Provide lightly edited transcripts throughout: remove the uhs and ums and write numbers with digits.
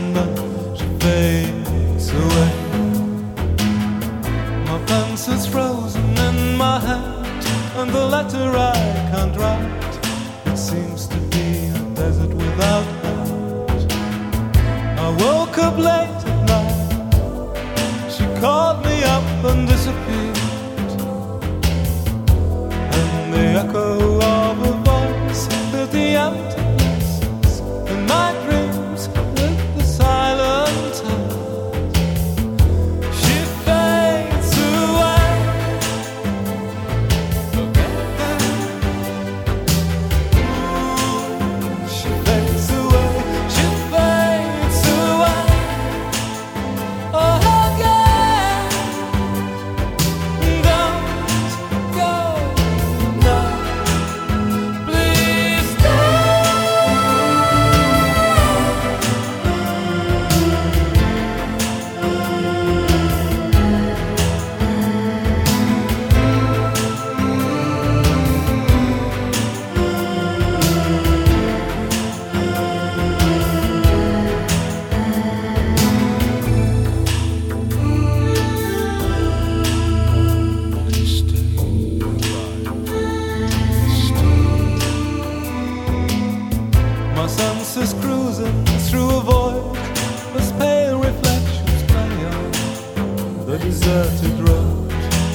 and then she fades away. My pencil's frozen in my hand, and the letter I can't write. It seems to be a desert without light. I woke up late at night. She called me up and disappeared, and the echo of a voice filled the emptiness in my dreams with the silent touch. She fades away. She fades away. She fades away. Oh, again. Don't go now. Please my senses cruising through a void as pale reflections play on the deserted road.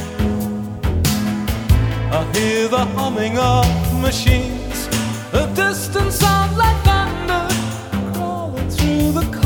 I hear the humming of machines, a distant sound like thunder crawling through the